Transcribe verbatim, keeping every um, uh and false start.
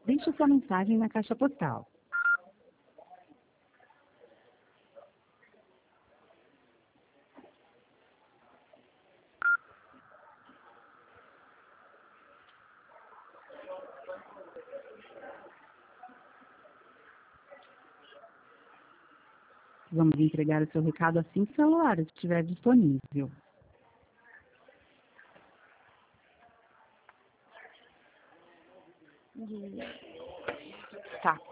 Deixe sua mensagem na caixa postal. Vamos entregar o seu recado assim que o celular estiver disponível. Tá.